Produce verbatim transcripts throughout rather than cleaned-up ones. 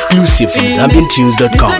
Exclusive from Zambian Tunes dot com.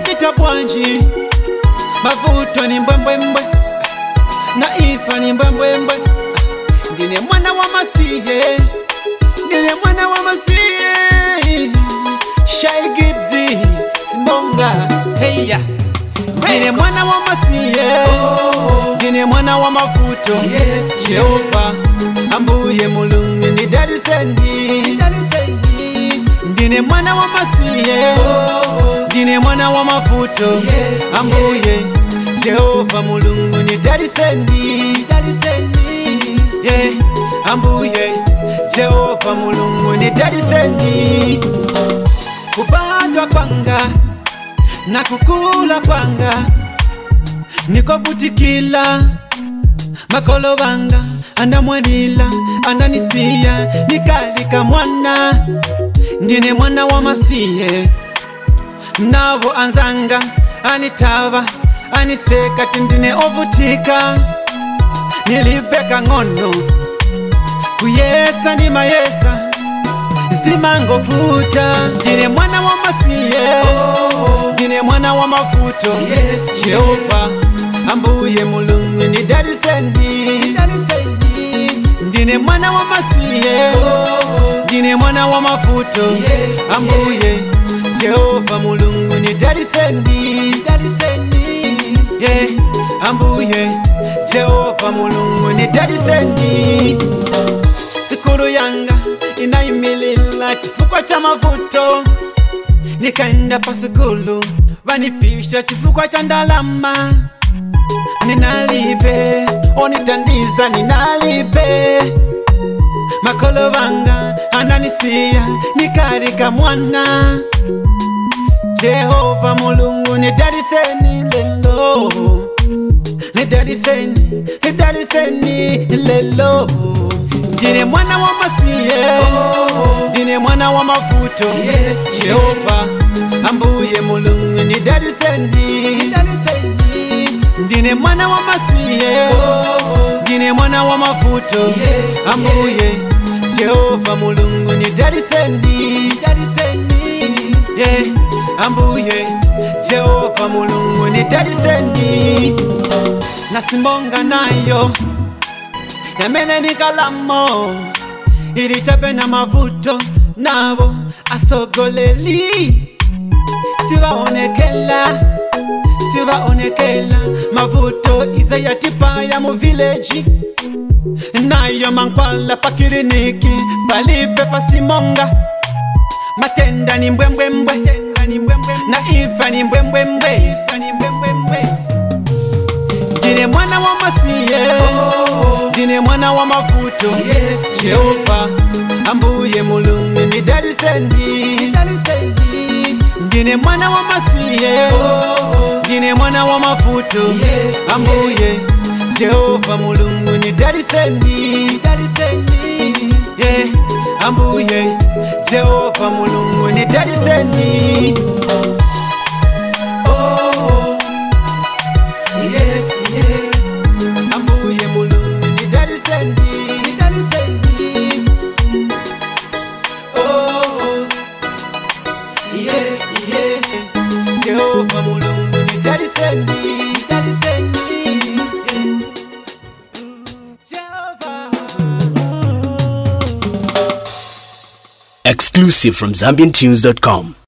Mavuto ni mbwembwembwe na ifa ni mbwembwembwe. Ndine mwana wa masiye, ndine mwana wa masiye. Shy Gibbsy, Simbonga, hey ya. Ndine mwana wa masiye, ndine mwana wa mavuto. Jehova, ambuye mulungu ni daddy sendi. Ndine mwana wa masiye, ndine mwana wa mavuto. Ambuye Jehova mulungu ni daddy sendi. Yeah, ambuye Jehova mulungu ni daddy sendi. Kubadwa kwanga na kukula kwanga niko butikila. Makolo banga andamwanila andanisia nikalika mwana. Ndine mwana wa masiye nabo anzanga anitava aniseka tindine ovutika. Nilibeka ngono kuyesa ni mayesa zimango futa. Ndine mwana wa masiye, ndine mwana wa mavuto. Jehova ambuye mulungu ni daddy sendi. Ndine mwana wa masiye, ndine mwana wa mavuto. Ambuye Jehova mulungu ni daddy sendi. Yeah, ambuye Jehova mulungu ni daddy sendi. Sikuru yanga inaimilila chifukwa cha mavuto. Nikaenda pa sikulu vanipisha chifukwa cha ndalama. Ninalibe onitandiza ninalibe. Makolo banga ananisia nikarika mwana. Jehova mulungu ni daddy sendi lelo. Ni daddy sendi, ni daddy sendi lelo. Ndine mwana wa masiye, ndine mwana wa mavuto. Jehova ambuye mulungu ni daddy sendi. Ndine mwana wa masiye, ndine mwana wa mavuto. Ambuye Jehova mulungu ni daddy sendi. Yeah, ambuye Jehova mulungu ni daddy sendi. Nasimbonga nayo yamene ni kalamo ilichape na mavuto nabo asogoleli. Sibaonekela, sibaonekela mavuto iza yatipa ya mu village. Nayo mankwala pa kiliniki palipe pa Simonga. Matenda ni mbwembwembwe na ifa ni mbwembwembwe. Ndine mwana wa masiye, ndine mwana wa mavuto. Jehova ambuye mulungu ni daddy sendi. Ndine mwana wa masiye, ndine mwana wa mavuto. Ambuye Jehova mulungu ni daddy sendi. Yeah, ambuye Jehova mulungu ni daddy sendi. Oh, yeah, yeah. Ambuye mulungu ni daddy sendi. Oh, yeah, yeah. Jehova mulungu ni daddy sendi. Exclusive from Zambian Tunes dot com.